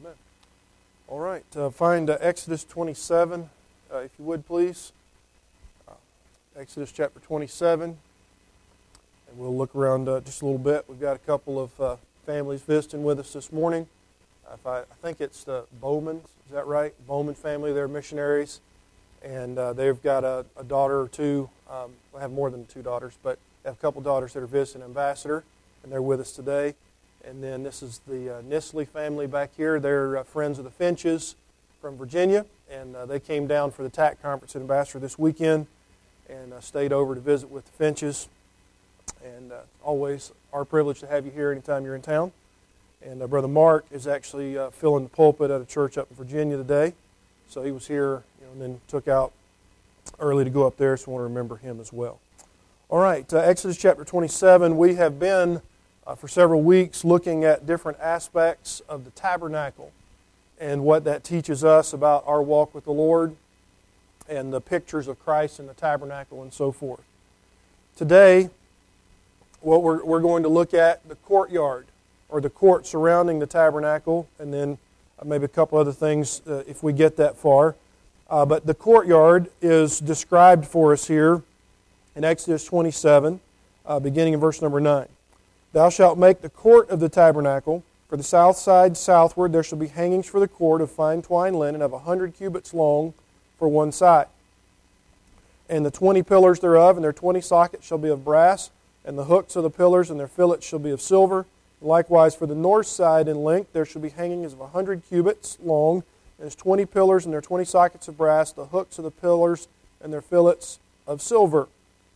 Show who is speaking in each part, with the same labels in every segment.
Speaker 1: Amen. All right, find Exodus 27, if you would, please. Exodus chapter 27, and we'll look around just a little bit. We've got a couple of families visiting with us this morning. I think it's the Bowmans, is that right? Bowman family, they're missionaries, and they've got a daughter or two. They have more than two daughters, but they have a couple daughters that are visiting Ambassador, and they're with us today. And then this is the Nisley family back here. They're friends of the Finches from Virginia, and they came down for the TAC conference at Ambassador this weekend and stayed over to visit with the Finches. And always our privilege to have you here anytime you're in town. And Brother Mark is actually filling the pulpit at a church up in Virginia today. So he was here and then took out early to go up there, so I want to remember him as well. All right, Exodus chapter 27, we have been for several weeks looking at different aspects of the tabernacle and what that teaches us about our walk with the Lord and the pictures of Christ in the tabernacle and so forth. Today, what we're going to look at the courtyard or the court surrounding the tabernacle, and then maybe a couple other things if we get that far. But the courtyard is described for us here in Exodus 27, beginning in verse number 9. Thou shalt make the court of the tabernacle. For the south side southward there shall be hangings for the court of fine twined linen of 100 cubits long for one side. And the 20 pillars thereof and their 20 sockets shall be of brass, and the hooks of the pillars and their fillets shall be of silver. Likewise for the north side in length there shall be hangings of 100 cubits long, and its 20 pillars and their 20 sockets of brass, the hooks of the pillars and their fillets of silver.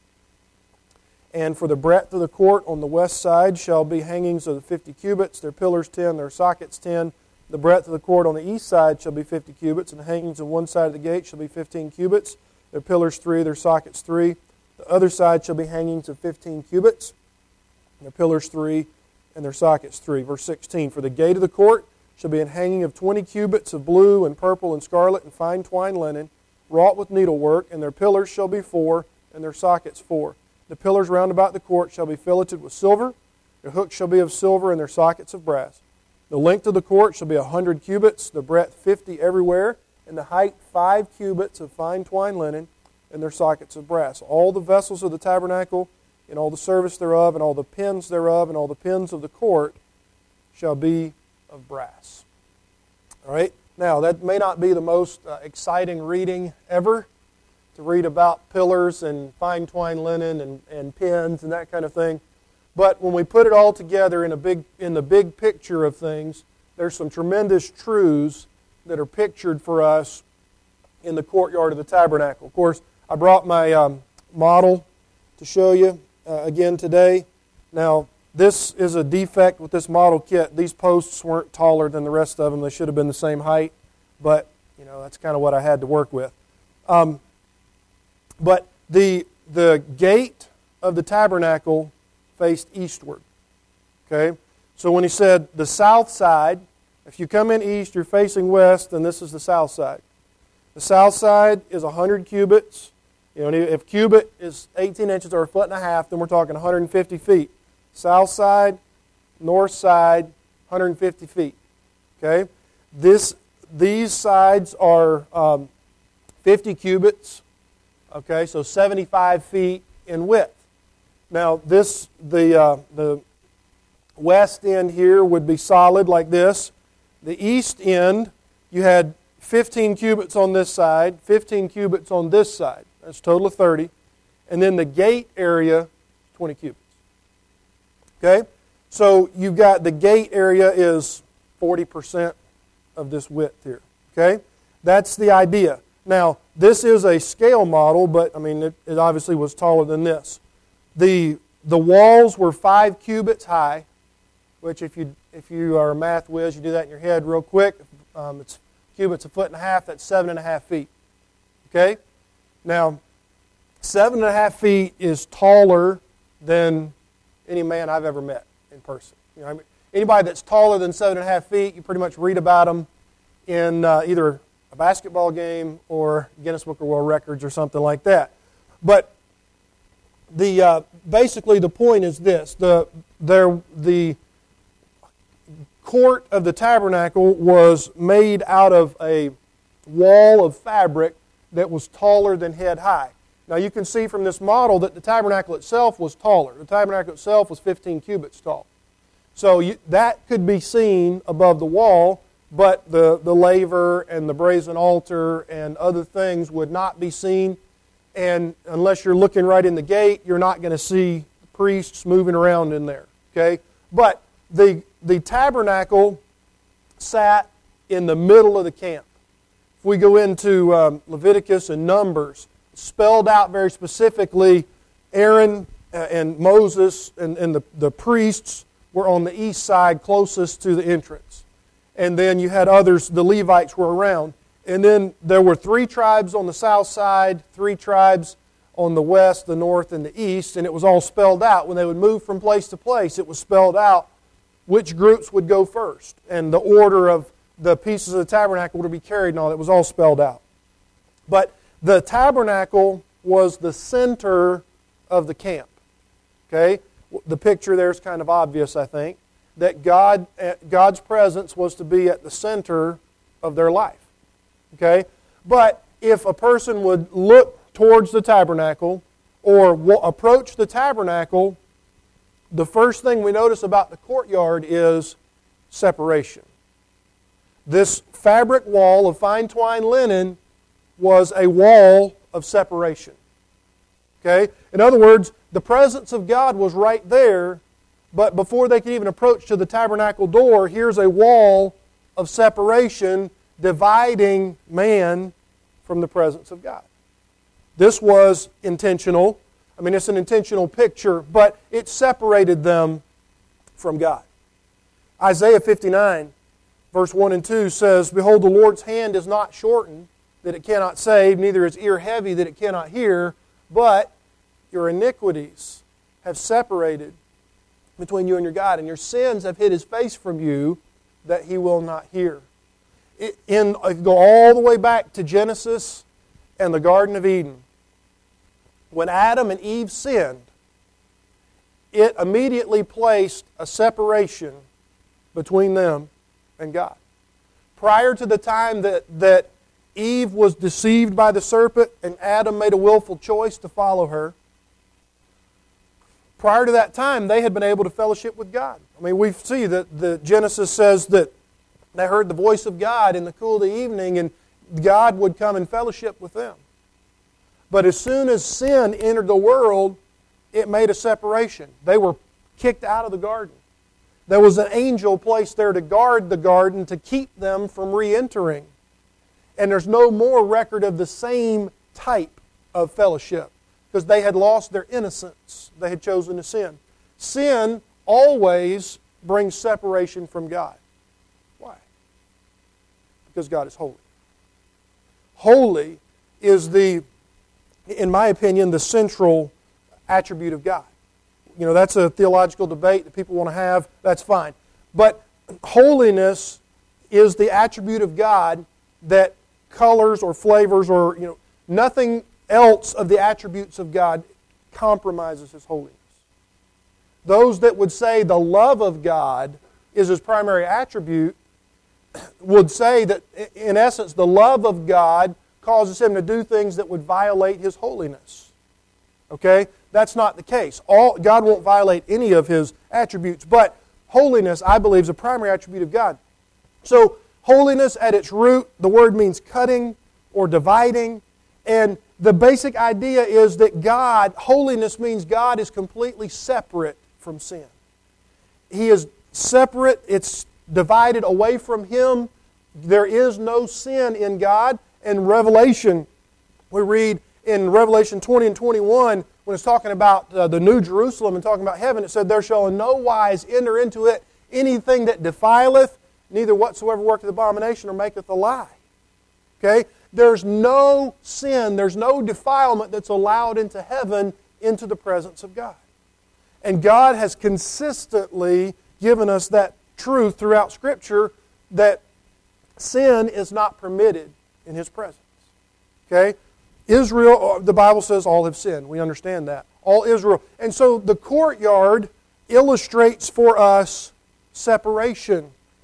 Speaker 1: And for the breadth of the court on the west side shall be hangings of 50 cubits, their pillars 10, their sockets 10. The breadth of the court on the east side shall be 50 cubits, and the hangings on one side of the gate shall be 15 cubits, their pillars 3, their sockets 3. The other side shall be hangings of 15 cubits, their pillars 3, and their sockets 3. Verse 16, for the gate of the court shall be an hanging of 20 cubits of blue and purple and scarlet and fine twined linen, wrought with needlework, and their pillars shall be 4, and their sockets 4. The pillars round about the court shall be filleted with silver. Their hooks shall be of silver, and their sockets of brass. The length of the court shall be 100 cubits, the breadth 50 everywhere, and the height 5 cubits of fine twined linen, and their sockets of brass. All the vessels of the tabernacle, and all the service thereof, and all the pins thereof, and all the pins of the court shall be of brass. All right? Now, that may not be the most exciting reading ever, to read about pillars and fine twined linen and pins and that kind of thing. But when we put it all together in the big picture of things, there's some tremendous truths that are pictured for us in the courtyard of the tabernacle. Of course, I brought my model to show you again today. Now, this is a defect with this model kit. These posts weren't taller than the rest of them. They should have been the same height, but that's kind of what I had to work with. But the gate of the tabernacle faced eastward. Okay? So when he said the south side, if you come in east, you're facing west, then this is the south side. The south side is 100 cubits. If cubit is 18 inches or a foot and a half, then we're talking 150 feet. South side, north side, 150 feet. Okay? These sides are 50 cubits. Okay, so 75 feet in width. Now, the west end here would be solid like this. The east end, you had 15 cubits on this side, 15 cubits on this side. That's a total of 30. And then the gate area, 20 cubits. Okay, so you've got the gate area is 40% of this width here. Okay, that's the idea. Now, this is a scale model, but it obviously was taller than this. The walls were 5 cubits high, which if you are a math whiz, you do that in your head real quick. It's cubits a foot and a half. That's 7.5 feet. Okay. Now, 7.5 feet is taller than any man I've ever met in person. Anybody that's taller than 7.5 feet, you pretty much read about them in either a basketball game or Guinness Book of World Records or something like that. But basically the point is this: the court of the tabernacle was made out of a wall of fabric that was taller than head high. Now you can see from this model that the tabernacle itself was taller. The tabernacle itself was 15 cubits tall. So that could be seen above the wall, but the laver and the brazen altar and other things would not be seen. And unless you're looking right in the gate, you're not going to see priests moving around in there. Okay? But the tabernacle sat in the middle of the camp. If we go into Leviticus and Numbers, spelled out very specifically, Aaron and Moses and the priests were on the east side closest to the entrance. And then you had others, the Levites were around. And then there were 3 tribes on the south side, 3 tribes on the west, the north, and the east, and it was all spelled out. When they would move from place to place, it was spelled out which groups would go first, and the order of the pieces of the tabernacle to be carried and all. It was all spelled out. But the tabernacle was the center of the camp. Okay? The picture there is kind of obvious, I think, that God's presence was to be at the center of their life. Okay? But if a person would look towards the tabernacle or approach the tabernacle, the first thing we notice about the courtyard is separation. This fabric wall of fine twined linen was a wall of separation. Okay? In other words, the presence of God was right there, but before they could even approach to the tabernacle door, here's a wall of separation dividing man from the presence of God. This was intentional. I mean, it's an intentional picture, but it separated them from God. Isaiah 59, verse 1 and 2 says, "Behold, the Lord's hand is not shortened, that it cannot save, neither is ear heavy, that it cannot hear, but your iniquities have separated between you and your God, and your sins have hid His face from you, that He will not hear." Go all the way back to Genesis and the Garden of Eden. When Adam and Eve sinned, it immediately placed a separation between them and God. Prior to the time that Eve was deceived by the serpent and Adam made a willful choice to follow her, prior to that time, they had been able to fellowship with God. I mean, we see that the Genesis says that they heard the voice of God in the cool of the evening, and God would come and fellowship with them. But as soon as sin entered the world, it made a separation. They were kicked out of the garden. There was an angel placed there to guard the garden to keep them from re-entering. And there's no more record of the same type of fellowship because they had lost their innocence. They had chosen to sin. Sin always brings separation from God. Why? Because God is holy. Holy is in my opinion, the central attribute of God. You know, that's a theological debate that people want to have. That's fine. But holiness is the attribute of God that colors or flavors or, nothing else of the attributes of God compromises His holiness. Those that would say the love of God is His primary attribute would say that, in essence, the love of God causes Him to do things that would violate His holiness. Okay? That's not the case. God won't violate any of His attributes, but holiness, I believe, is a primary attribute of God. So, holiness at its root, the word means cutting or dividing, and the basic idea is that holiness means God is completely separate from sin. He is separate, it's divided away from Him. There is no sin in God. In Revelation, we read in Revelation 20 and 21, when it's talking about the New Jerusalem and talking about heaven, it said, "There shall in no wise enter into it anything that defileth, neither whatsoever worketh abomination or maketh a lie." Okay? There's no sin, there's no defilement that's allowed into heaven, into the presence of God. And God has consistently given us that truth throughout Scripture that sin is not permitted in His presence. Okay? Israel, the Bible says all have sinned. We understand that. All Israel. And so the courtyard illustrates for us separation.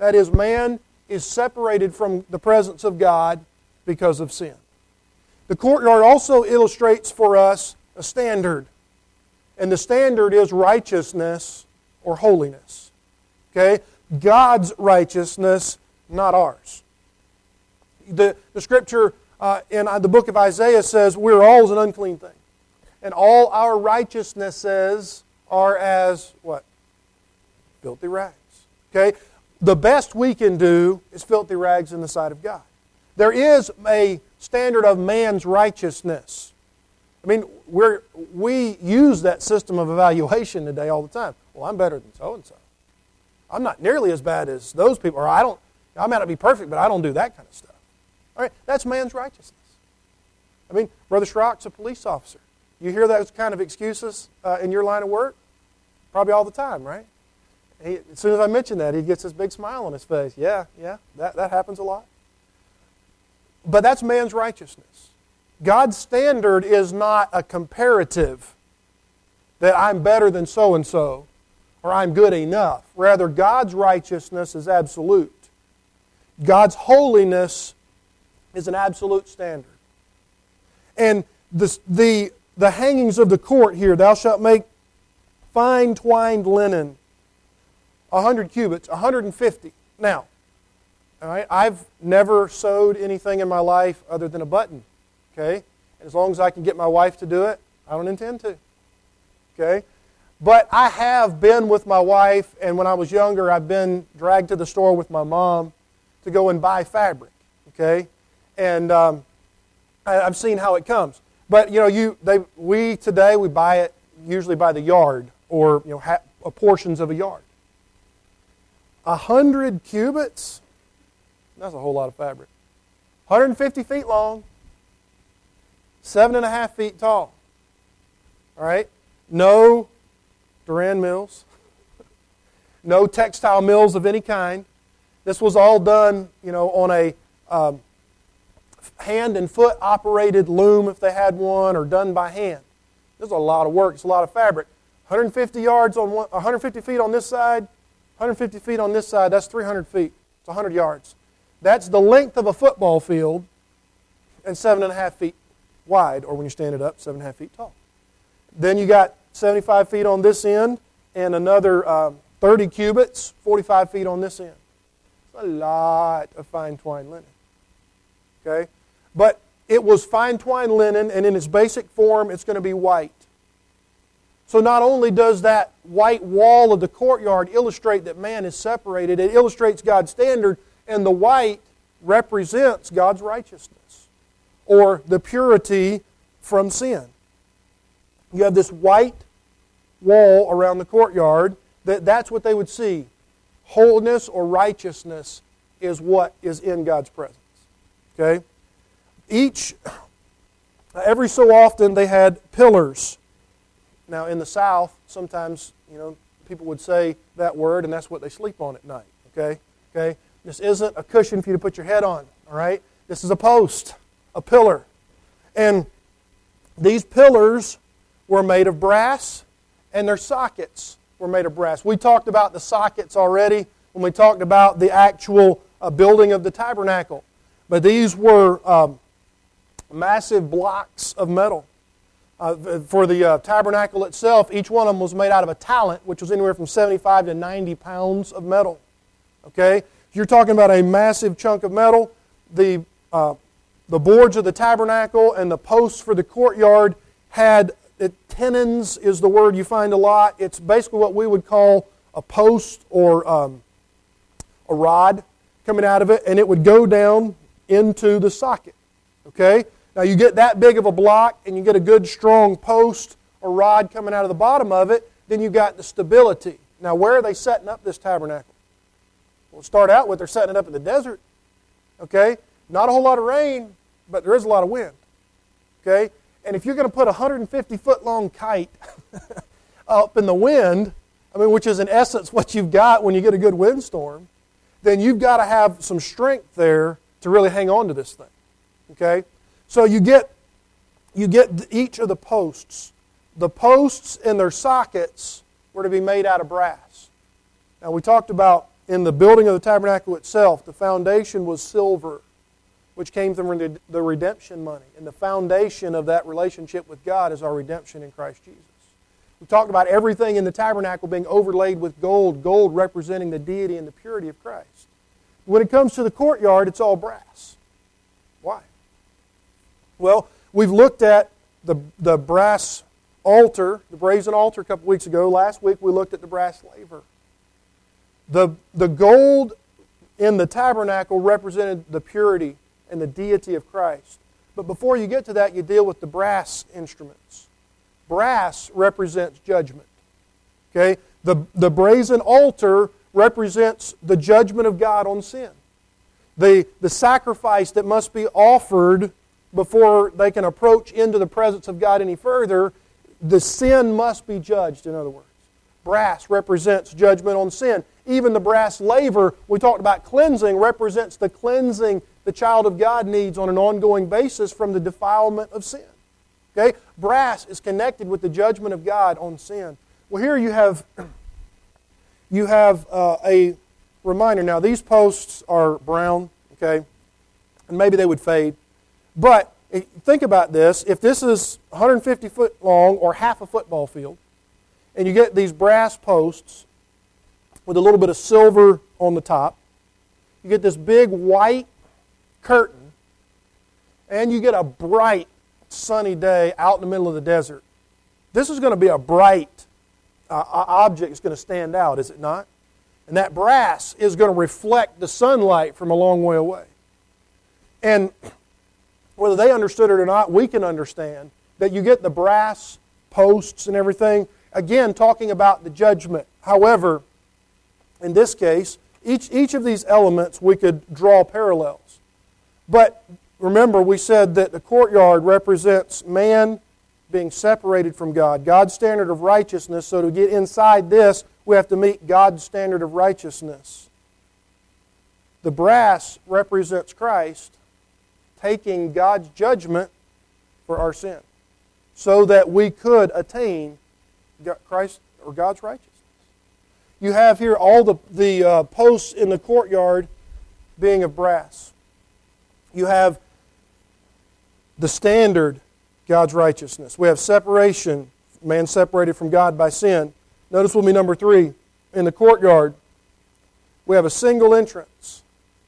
Speaker 1: That is, man is separated from the presence of God because of sin. The courtyard also illustrates for us a standard. And the standard is righteousness or holiness. Okay? God's righteousness, not ours. The Scripture in the book of Isaiah says, we're all as an unclean thing. And all our righteousnesses are as, what? Filthy rags. Okay? The best we can do is filthy rags in the sight of God. There is a standard of man's righteousness. I mean, we use that system of evaluation today all the time. Well, I'm better than so-and-so. I'm not nearly as bad as those people. Or I might not be perfect, but I don't do that kind of stuff. All right, that's man's righteousness. I mean, Brother Schrock's a police officer. You hear those kind of excuses in your line of work? Probably all the time, right? As soon as I mention that, he gets this big smile on his face. Yeah, that happens a lot. But that's man's righteousness. God's standard is not a comparative, that I'm better than so-and-so, or I'm good enough. Rather, God's righteousness is absolute. God's holiness is an absolute standard. And the hangings of the court here, thou shalt make fine twined linen, 100 cubits, 150. Now, all right, I've never sewed anything in my life other than a button. Okay? And as long as I can get my wife to do it, I don't intend to. Okay? But I have been with my wife, and when I was younger, I've been dragged to the store with my mom to go and buy fabric. Okay? And I've seen how it comes. But we today buy it usually by the yard, or portions of a yard. 100 cubits? That's a whole lot of fabric. 150 feet long, 7.5 feet tall. All right? No Duran mills. No textile mills of any kind. This was all done, on a hand and foot operated loom if they had one, or done by hand. This is a lot of work. It's a lot of fabric. 150 yards on 150 feet on this side, 150 feet on this side. That's 300 feet. It's 100 yards. That's the length of a football field, and 7.5 feet wide, or when you stand it up, 7.5 feet tall. Then you got 75 feet on this end, and another 30 cubits, 45 feet on this end. It's a lot of fine twined linen. Okay? But it was fine twined linen, and in its basic form, it's going to be white. So not only does that white wall of the courtyard illustrate that man is separated, it illustrates God's standard, and the white represents God's righteousness, or the purity from sin. You have this white wall around the courtyard. That's what they would see. Holiness or righteousness is what is in God's presence. Okay? Every so often they had pillars. Now in the South, sometimes, people would say that word, and that's what they sleep on at night. Okay? This isn't a cushion for you to put your head on. All right? This is a post, a pillar. And these pillars were made of brass, and their sockets were made of brass. We talked about the sockets already when we talked about the actual building of the tabernacle. But these were massive blocks of metal. For the tabernacle itself, each one of them was made out of a talent, which was anywhere from 75 to 90 pounds of metal. Okay? You're talking about a massive chunk of metal. The boards of the tabernacle and the posts for the courtyard had tenons is the word you find a lot. It's basically what we would call a post or a rod coming out of it, and it would go down into the socket. Okay? Now you get that big of a block, and you get a good strong post or rod coming out of the bottom of it, then you got the stability. Now where are they setting up this tabernacle? Well, to start out with, they're setting it up in the desert. Okay? Not a whole lot of rain, but there is a lot of wind. Okay? And if you're going to put a 150-foot-long kite up in the wind, which is in essence what you've got when you get a good windstorm, then you've got to have some strength there to really hang on to this thing. Okay? So you get each of the posts. The posts and their sockets were to be made out of brass. Now we talked about in the building of the tabernacle itself, the foundation was silver, which came from the redemption money. And the foundation of that relationship with God is our redemption in Christ Jesus. We talked about everything in the tabernacle being overlaid with gold, gold representing the deity and the purity of Christ. When it comes to the courtyard, it's all brass. Why? Well, we've looked at the brass altar, the brazen altar a couple weeks ago. Last week we looked at the brass laver. The gold in the tabernacle represented the purity and the deity of Christ. But before you get to that, you deal with the brass instruments. Brass represents judgment. Okay? The brazen altar represents the judgment of God on sin. The sacrifice that must be offered before they can approach into the presence of God any further, the sin must be judged, in other words. Brass represents judgment on sin. Even the brass laver, we talked about cleansing, represents the cleansing the child of God needs on an ongoing basis from the defilement of sin. Okay? Brass is connected with the judgment of God on sin. Well, here you have a reminder. Now, these posts are brown, okay, and maybe they would fade. But think about this. If this is 150 foot long or half a football field, and you get these brass posts with a little bit of silver on the top, you get this big white curtain, and you get a bright sunny day out in the middle of the desert. This is going to be a bright object that's going to stand out, is it not? And that brass is going to reflect the sunlight from a long way away. And whether they understood it or not, we can understand that you get the brass posts and everything, again, talking about the judgment. However, in this case, each of these elements we could draw parallels. But remember, we said that the courtyard represents man being separated from God, God's standard of righteousness. So to get inside this, we have to meet God's standard of righteousness. The brass represents Christ taking God's judgment for our sin so that we could attain Christ or God's righteousness. You have here all the posts in the courtyard being of brass. You have the standard, God's righteousness. We have separation, man separated from God by sin. Notice with me number 3. In the courtyard, we have a single entrance.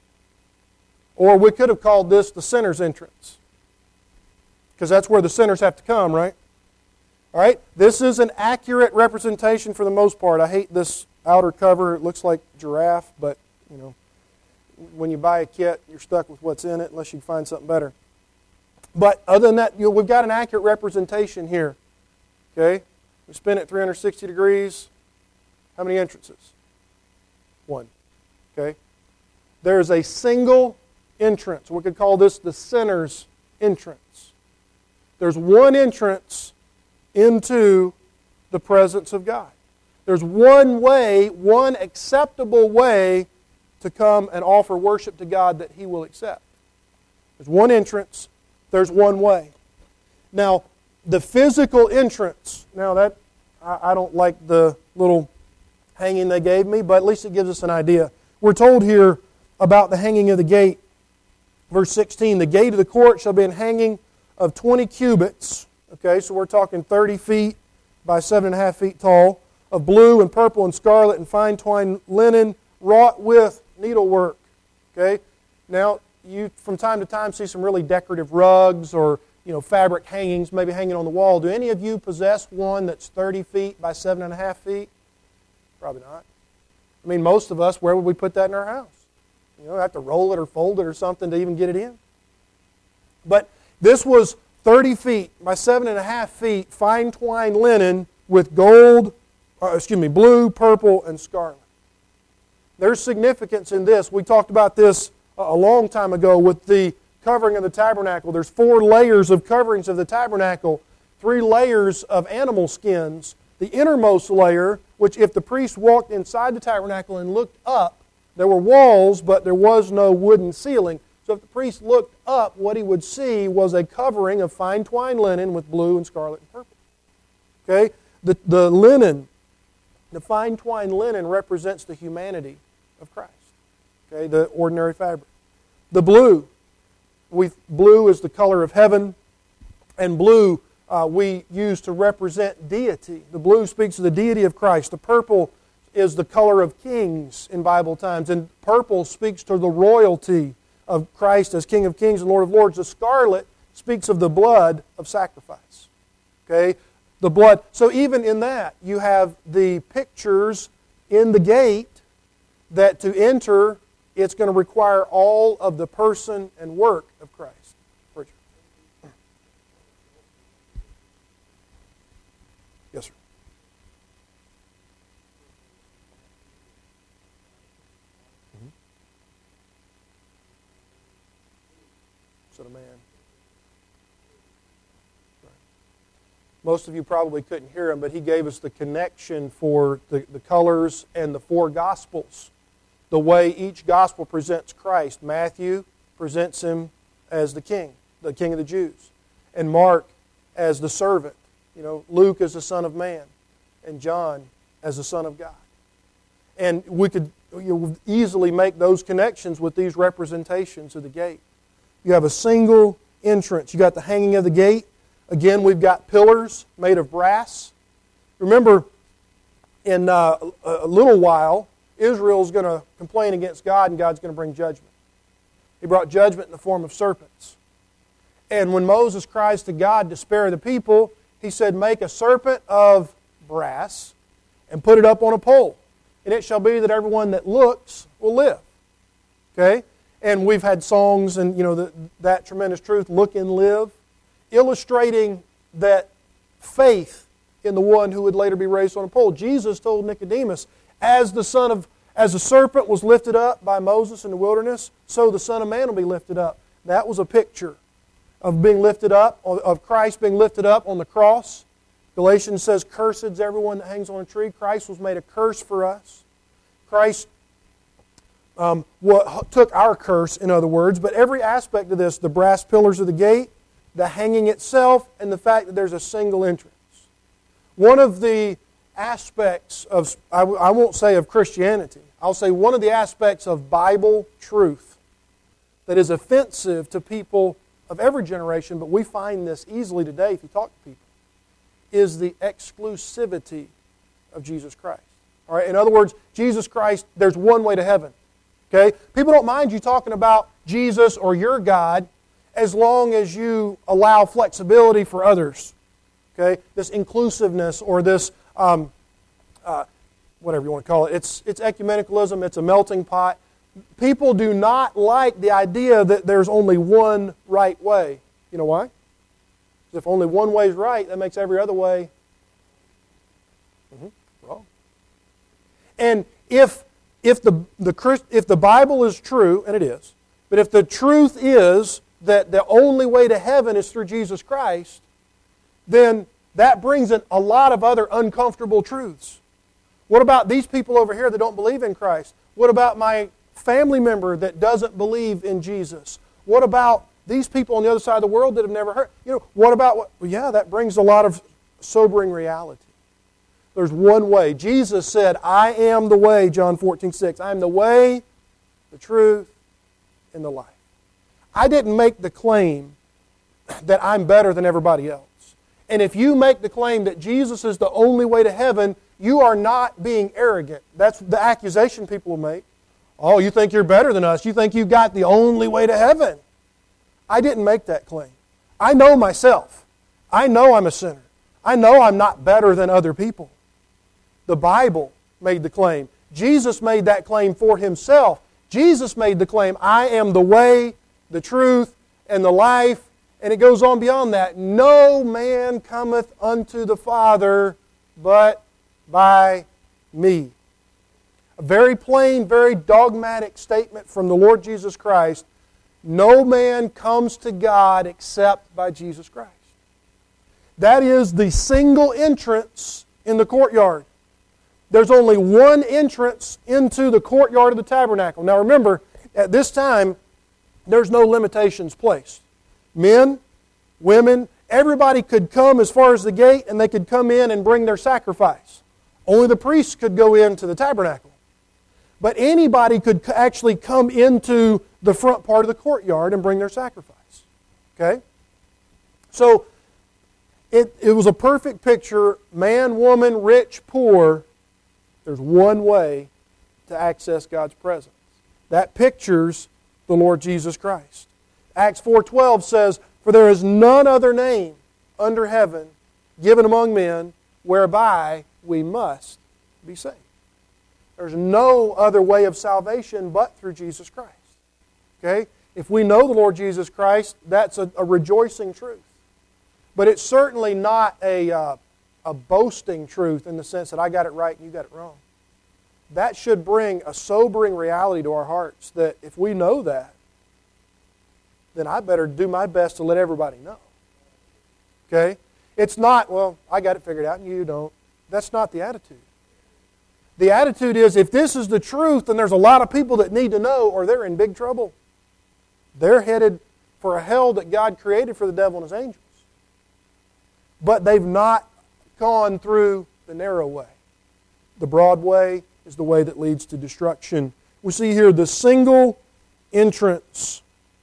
Speaker 1: Or we could have called this the sinner's entrance, because that's where the sinners have to come, right? All right? This is an accurate representation for the most part. I hate this outer cover. It looks like giraffe, but, you know, when you buy a kit, you're stuck with what's in it unless you find something better. But other than that, we've got an accurate representation here. Okay? We spin it 360 degrees. How many entrances? 1. Okay? There is a single entrance. We could call this the sinner's entrance. There's one entrance into the presence of God. There's one way, one acceptable way to come and offer worship to God that He will accept. There's one entrance. There's one way. Now, the physical entrance, now that I don't like the little hanging they gave me, but at least it gives us an idea. We're told here about the hanging of the gate. Verse 16, the gate of the court shall be an hanging of 20 cubits. Okay, so we're talking 30 feet by 7.5 feet tall, of blue and purple and scarlet and fine twined linen wrought with needlework. Okay, now you from time to time see some really decorative rugs or fabric hangings maybe hanging on the wall. Do any of you possess one that's 30 feet by 7.5 feet? Probably not. I mean, most of us, where would we put that in our house? Have to roll it or fold it or something to even get it in. But this was 30 feet by 7.5 feet, fine twined linen with blue, purple, and scarlet. There's significance in this. We talked about this a long time ago with the covering of the tabernacle. There's 4 layers of coverings of the tabernacle, 3 layers of animal skins. The innermost layer, which if the priest walked inside the tabernacle and looked up, there were walls, but there was no wooden ceiling. So if the priest looked up, what he would see was a covering of fine twined linen with blue and scarlet and purple. Okay? The linen, the fine twined linen represents the humanity of Christ. Okay, the ordinary fabric. The blue. Blue is the color of heaven, and blue we use to represent deity. The blue speaks of the deity of Christ. The purple is the color of kings in Bible times, and purple speaks to the royalty of Christ as King of Kings and Lord of Lords. The scarlet speaks of the blood of sacrifice. Okay, the blood. So even in that, you have the pictures in the gate that to enter, it's going to require all of the person and work of Christ. Richard. Yes, sir. Mm-hmm. Son of man. Right. Most of you probably couldn't hear him, but he gave us the connection for the colors and the four Gospels. The way each Gospel presents Christ. Matthew presents Him as the King of the Jews. And Mark as the servant. Luke as the Son of Man. And John as the Son of God. And we could easily make those connections with these representations of the gate. You have a single entrance. You got the hanging of the gate. Again, we've got pillars made of brass. Remember, in a little while, Israel's going to complain against God, and God's going to bring judgment. He brought judgment in the form of serpents. And when Moses cries to God to spare the people, he said, make a serpent of brass and put it up on a pole. And it shall be that everyone that looks will live. Okay? And we've had songs and, that tremendous truth, look and live, illustrating that faith in the one who would later be raised on a pole. Jesus told Nicodemus, as the serpent was lifted up by Moses in the wilderness, so the Son of Man will be lifted up. That was a picture of being lifted up, of Christ being lifted up on the cross. Galatians says, cursed is everyone that hangs on a tree. Christ was made a curse for us. Christ took our curse, in other words, but every aspect of this, the brass pillars of the gate, the hanging itself, and the fact that there's a single entrance. One of the aspects of, I won't say of Christianity, I'll say one of the aspects of Bible truth that is offensive to people of every generation, but we find this easily today if you talk to people, is the exclusivity of Jesus Christ. All right? In other words, Jesus Christ, there's one way to heaven. Okay? People don't mind you talking about Jesus or your God as long as you allow flexibility for others. Okay? This inclusiveness or this whatever you want to call it. It's ecumenicalism. It's a melting pot. People do not like the idea that there's only one right way. You know why? Because if only one way is right, that makes every other way wrong. And if the Bible is true, and it is, but if the truth is that the only way to heaven is through Jesus Christ, then that brings in a lot of other uncomfortable truths. What about these people over here that don't believe in Christ? What about my family member that doesn't believe in Jesus? What about these people on the other side of the world that have never heard? What about that brings a lot of sobering reality. There's one way. Jesus said, I am the way, John 14:6. I am the way, the truth, and the life. I didn't make the claim that I'm better than everybody else. And if you make the claim that Jesus is the only way to heaven, you are not being arrogant. That's the accusation people will make. Oh, you think you're better than us. You think you've got the only way to heaven. I didn't make that claim. I know myself. I know I'm a sinner. I know I'm not better than other people. The Bible made the claim. Jesus made that claim for Himself. Jesus made the claim, I am the way, the truth, and the life. And it goes on beyond that. No man cometh unto the Father but by me. A very plain, very dogmatic statement from the Lord Jesus Christ. No man comes to God except by Jesus Christ. That is the single entrance in the courtyard. There's only one entrance into the courtyard of the tabernacle. Now remember, at this time, there's no limitations placed. Men, women, everybody could come as far as the gate and they could come in and bring their sacrifice. Only the priests could go into the tabernacle. But anybody could actually come into the front part of the courtyard and bring their sacrifice. Okay? So, it was a perfect picture. Man, woman, rich, poor. There's one way to access God's presence. That pictures the Lord Jesus Christ. Acts 4:12 says, "For there is none other name under heaven given among men whereby we must be saved." There's no other way of salvation but through Jesus Christ. Okay? If we know the Lord Jesus Christ, that's a rejoicing truth. But it's certainly not a boasting truth in the sense that I got it right and you got it wrong. That should bring a sobering reality to our hearts that if we know that, then I better do my best to let everybody know. Okay? It's not, well, I got it figured out and you don't. That's not the attitude. The attitude is, if this is the truth, then there's a lot of people that need to know or they're in big trouble. They're headed for a hell that God created for the devil and his angels. But they've not gone through the narrow way. The broad way is the way that leads to destruction. We see here the single entrance.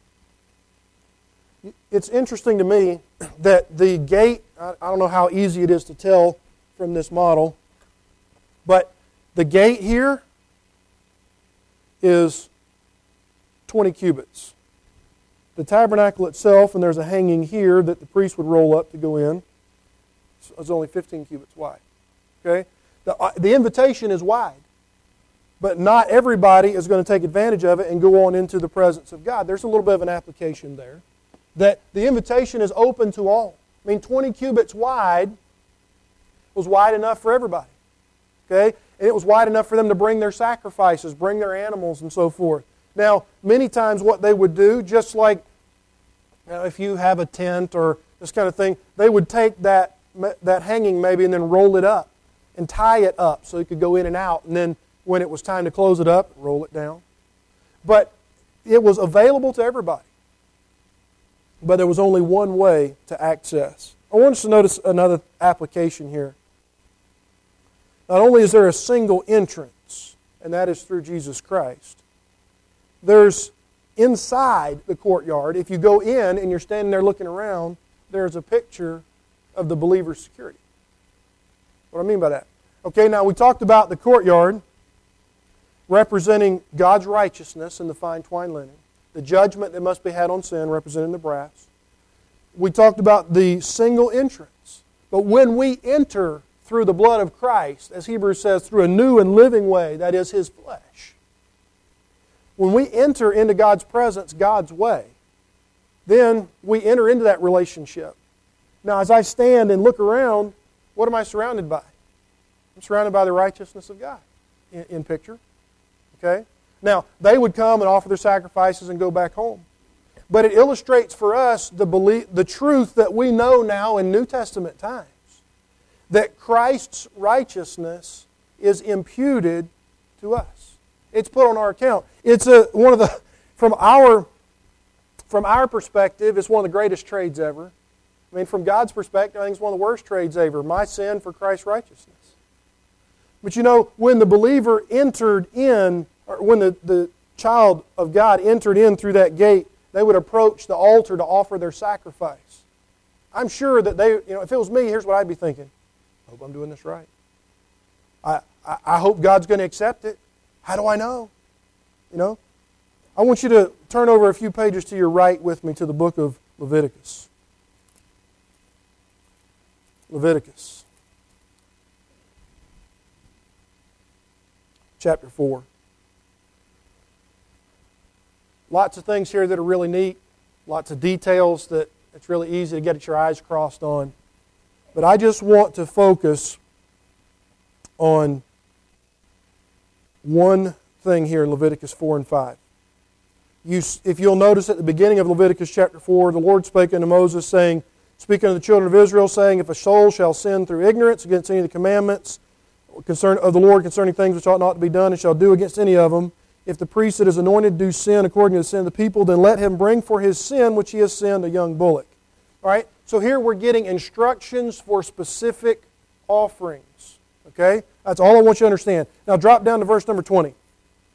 Speaker 1: It's interesting to me that the gate, I don't know how easy it is to tell from this model, but the gate here is 20 cubits. The tabernacle itself, and there's a hanging here that the priest would roll up to go in, is only 15 cubits wide. Okay? The invitation is wide, but not everybody is going to take advantage of it and go on into the presence of God. There's a little bit of an application there, that the invitation is open to all. I mean, 20 cubits wide was wide enough for everybody. Okay? And it was wide enough for them to bring their sacrifices, bring their animals, and so forth. Now, many times what they would do, just like if you have a tent or this kind of thing, they would take that hanging maybe and then roll it up and tie it up so it could go in and out. And then when it was time to close it up, roll it down. But it was available to everybody. But there was only one way to access. I want us to notice another application here. Not only is there a single entrance, and that is through Jesus Christ, there's inside the courtyard, if you go in and you're standing there looking around, there's a picture of the believer's security. What do I mean by that? Okay, now we talked about the courtyard representing God's righteousness in the fine twined linen, the judgment that must be had on sin representing the brass. We talked about the single entrance. But when we enter through the blood of Christ, as Hebrews says, through a new and living way, that is His flesh, when we enter into God's presence, God's way, then we enter into that relationship. Now, as I stand and look around, what am I surrounded by? I'm surrounded by the righteousness of God in picture. Okay? Now, they would come and offer their sacrifices and go back home. But it illustrates for us the truth that we know now in New Testament times, that Christ's righteousness is imputed to us. It's put on our account. It's from our perspective, it's one of the greatest trades ever. I mean, from God's perspective, I think it's one of the worst trades ever. My sin for Christ's righteousness. But you know, when the believer entered in, or when the child of God entered in through that gate, they would approach the altar to offer their sacrifice. I'm sure that if it was me, here's what I'd be thinking. I hope I'm doing this right. I hope God's going to accept it. How do I know? You know? I want you to turn over a few pages to your right with me to the book of Leviticus. Leviticus. Chapter 4. Lots of things here that are really neat. Lots of details that it's really easy to get your eyes crossed on. But I just want to focus on one thing here in Leviticus 4 and 5. If you'll notice at the beginning of Leviticus chapter 4, the Lord spake unto Moses, saying, speaking to the children of Israel, saying, if a soul shall sin through ignorance against any of the commandments of the Lord concerning things which ought not to be done, and shall do against any of them, if the priest that is anointed do sin according to the sin of the people, then let him bring for his sin which he has sinned a young bullock. All right? So here we're getting instructions for specific offerings. Okay? That's all I want you to understand. Now drop down to verse number 20.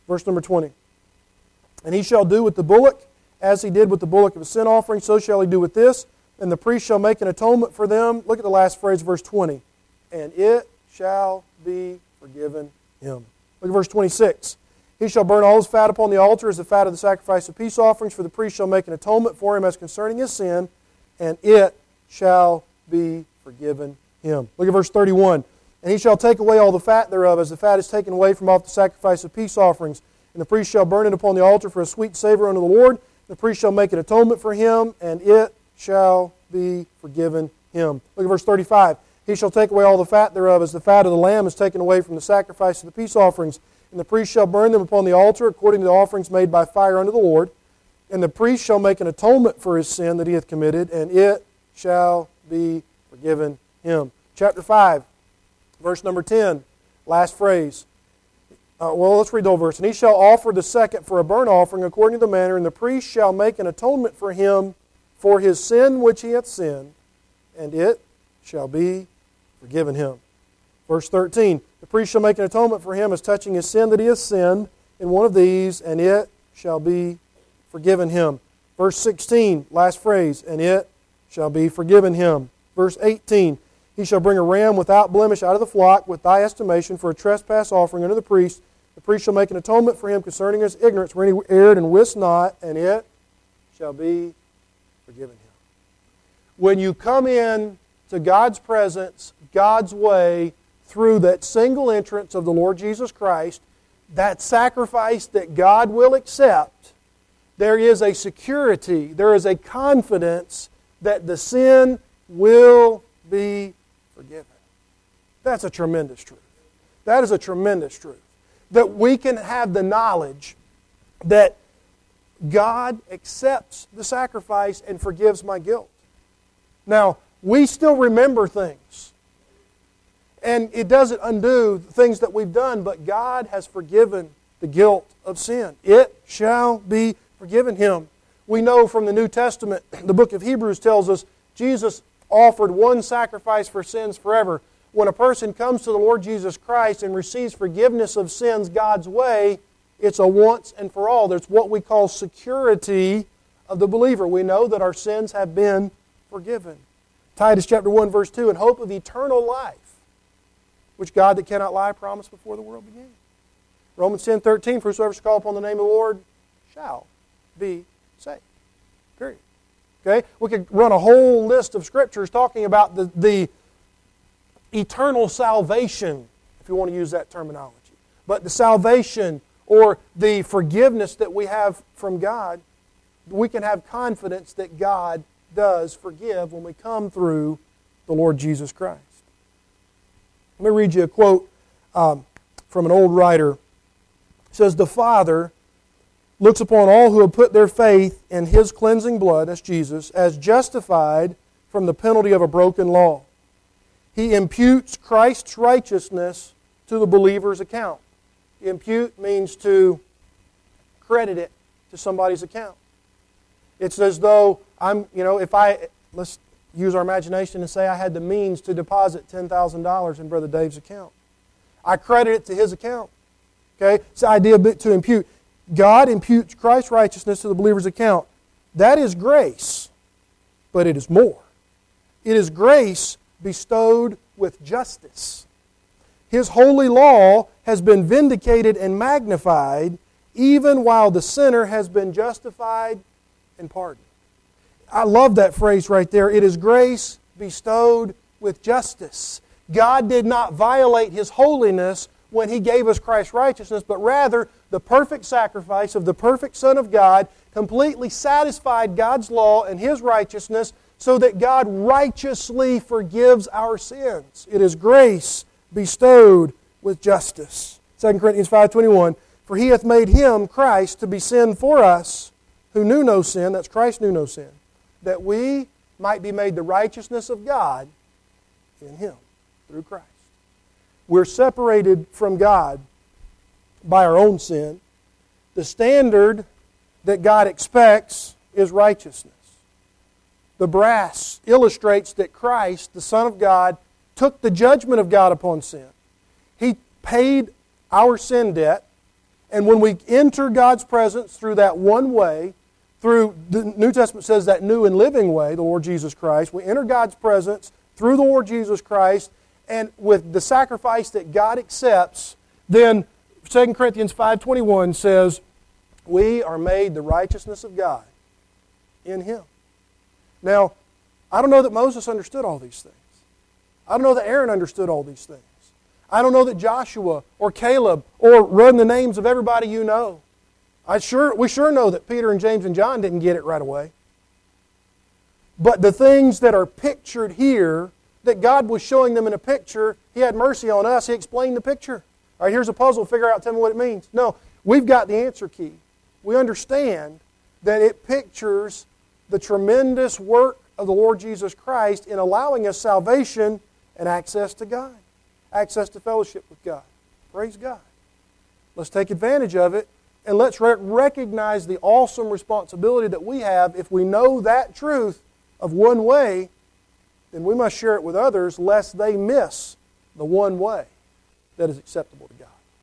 Speaker 1: Verse number 20. And he shall do with the bullock as he did with the bullock of a sin offering, so shall he do with this. And the priest shall make an atonement for them. Look at the last phrase, verse 20. And it shall be forgiven him. Look at verse 26. He shall burn all his fat upon the altar as the fat of the sacrifice of peace offerings, for the priest shall make an atonement for him as concerning his sin, and it shall be forgiven him. Look at verse 31. And he shall take away all the fat thereof, as the fat is taken away from off the sacrifice of peace offerings. And the priest shall burn it upon the altar for a sweet savor unto the Lord. The priest shall make an atonement for him, and it shall be forgiven him. Look at verse 35. He shall take away all the fat thereof, as the fat of the lamb is taken away from the sacrifice of the peace offerings. And the priest shall burn them upon the altar according to the offerings made by fire unto the Lord. And the priest shall make an atonement for his sin that he hath committed, and it shall be forgiven him. Chapter 5, verse number 10, last phrase. Let's read the whole verse. And he shall offer the second for a burnt offering according to the manner, and the priest shall make an atonement for him for his sin which he hath sinned, and it shall be forgiven him. Verse 13, the priest shall make an atonement for him as touching his sin that he hath sinned in one of these, and it shall be forgiven him. Verse 16, last phrase, and it shall be forgiven him. Verse 18, he shall bring a ram without blemish out of the flock with thy estimation for a trespass offering unto the priest. The priest shall make an atonement for him concerning his ignorance where he erred and wist not, and it shall be forgiven him. When you come in to God's presence, God's way, through that single entrance of the Lord Jesus Christ, that sacrifice that God will accept, there is a security, there is a confidence that the sin will be forgiven. That's a tremendous truth. That is a tremendous truth. That we can have the knowledge that God accepts the sacrifice and forgives my guilt. Now, we still remember things. And it doesn't undo things that we've done, but God has forgiven the guilt of sin. It shall be forgiven him. We know from the New Testament, the book of Hebrews tells us, Jesus offered one sacrifice for sins forever. When a person comes to the Lord Jesus Christ and receives forgiveness of sins God's way, it's a once and for all. There's what we call security of the believer. We know that our sins have been forgiven. Titus chapter 1, verse 2, in hope of eternal life, which God that cannot lie promised before the world began. Romans 10:13, for whosoever shall call upon the name of the Lord shall be saved. Period. Okay? We could run a whole list of scriptures talking about the eternal salvation, if you want to use that terminology. But the salvation or the forgiveness that we have from God, we can have confidence that God does forgive when we come through the Lord Jesus Christ. Let me read you a quote from an old writer. It says, the Father looks upon all who have put their faith in His cleansing blood, that's Jesus, as justified from the penalty of a broken law. He imputes Christ's righteousness to the believer's account. Impute means to credit it to somebody's account. It's as though let's use our imagination and say I had the means to deposit $10,000 in Brother Dave's account. I credit it to his account. Okay? It's the idea to impute. God imputes Christ's righteousness to the believer's account. That is grace, but it is more. It is grace bestowed with justice. His holy law has been vindicated and magnified even while the sinner has been justified and pardoned. I love that phrase right there. It is grace bestowed with justice. God did not violate His holiness when He gave us Christ's righteousness, but rather the perfect sacrifice of the perfect Son of God completely satisfied God's law and His righteousness so that God righteously forgives our sins. It is grace bestowed with justice. 2 Corinthians 5:21, for He hath made Him, Christ, to be sin for us, who knew no sin, that's Christ knew no sin, that we might be made the righteousness of God in Him, through Christ. We're separated from God by our own sin. The standard that God expects is righteousness. The brass illustrates that Christ, the Son of God, took the judgment of God upon sin. He paid our sin debt, And when we enter God's presence through that one way, through the New Testament says that new and living way, the Lord Jesus Christ, we enter God's presence through the Lord Jesus Christ, and with the sacrifice that God accepts, then 2 Corinthians 5:21 says, we are made the righteousness of God in Him. Now, I don't know that Moses understood all these things. I don't know that Aaron understood all these things. I don't know that Joshua or Caleb or run the names of everybody you know. We sure know that Peter and James and John didn't get it right away. But the things that are pictured here, that God was showing them in a picture, He had mercy on us. He explained the picture. All right, here's a puzzle. Figure out, tell me what it means. No, we've got the answer key. We understand that it pictures the tremendous work of the Lord Jesus Christ in allowing us salvation and access to God. Access to fellowship with God. Praise God. Let's take advantage of it, and let's recognize the awesome responsibility that we have. If we know that truth of one way, then we must share it with others lest they miss the one way that is acceptable to God.